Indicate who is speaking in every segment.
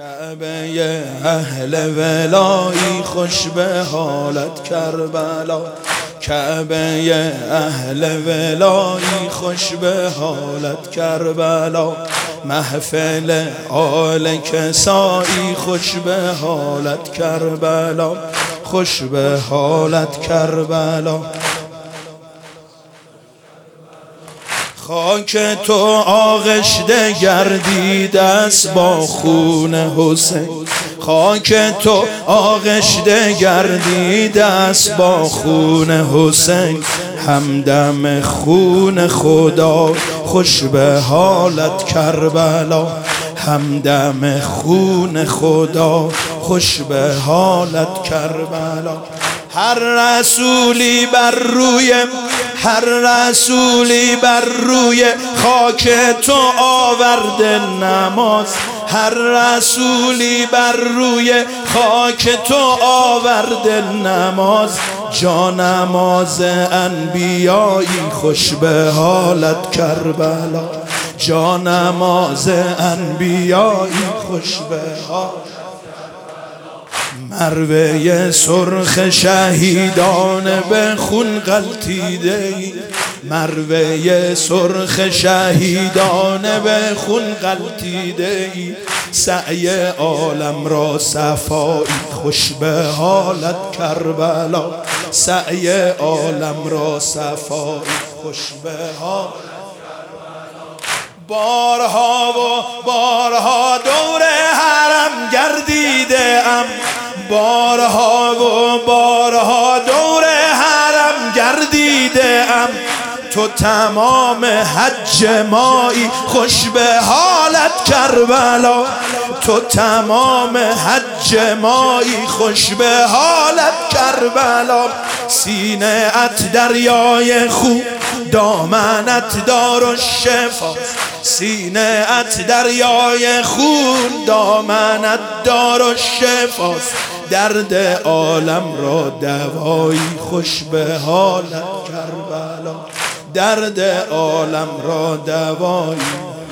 Speaker 1: کعبه اهل ولایی خوش به حالت کربلا. کعبه اهل ولایی خوش به حالت کربلا. محفل آل کسایی خوش به حالت کربلا. خوش به حالت کربلا. خاک تو آغشته گردیده است با خون حسین. خاک تو آغشته گردیده است با خون حسین. همدم خون خدا خوش به حالت کربلا. همدم خون خدا خوش به حالت کربلا. هر رسولی بر روی خاک تو آورده نماز. هر رسولی بر روی خاک تو آورده نماز. جا نماز انبیایی خوش به حالت کربلا. جا نماز انبیایی خوش به حالت. مروه سرخ شهیدان به خون غلتیده ای. مروه سرخ شهیدان به خون غلتیده ای. سعی عالم را صفایی خوش به حالت کربلا. سعی عالم را صفایی خوش به حالت. بارها و بارها دور حرم گردیده ام. بارها و بارها دور حرم گردیده ام. تو تمام حج مایی خوش به حالت کربلا. تو تمام حج مایی خوش به حالت کربلا. سینه ات دریای خون دامنت دار و شفا. سینه ات دریای خون دامنت دار و شفاست. درد عالم را دوایی خوش به حالت کربلا. درد عالم را دوایی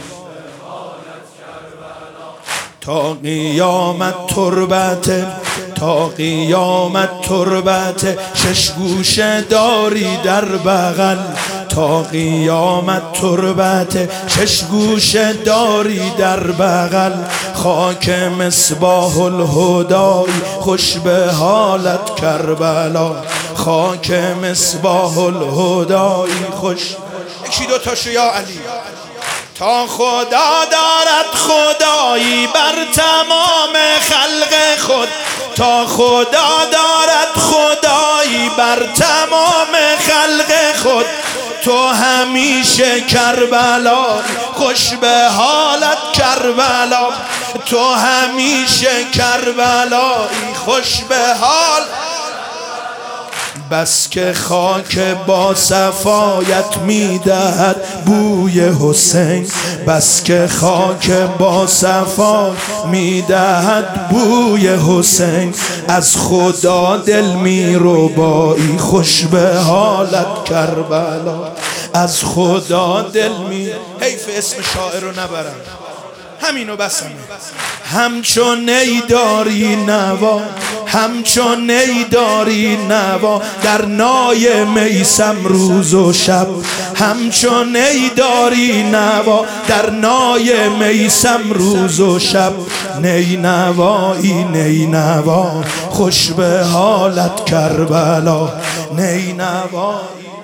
Speaker 1: تا قیامت تربت. تا قیامت تربت شش گوشه داری در بغل. تا قیامت تربت شش گوشه داری در بغل. خاک مصباح الهدایی خوش به حالت کربلا. خاک مصباح الهدایی خوش. یکی دو تاشو یا علی. تا خدا دارد خدایی بر تمام خلق خود. تا خدا دارد خدایی بر تمام خلق خود. تو همیشه کربلا خوش به حالت کربلا. تو همیشه کربلایی خوش به حال. بس که خاک با صفایت میدهد بوی حسین. بس که خاک با صفا میدهد بوی حسین. از خدا دل میربایی خوش به حالت کربلا. از خدا دل حیف اسم شاعر رو نبرم، همینو بسمه. همچون نیداری نوا، همچون نیداری نوا در نای میسم روز و شب. همچون نیداری نوا در نای میسم روز و شب. نینوایی نینوا خوش به حالت کربلا. نینوایی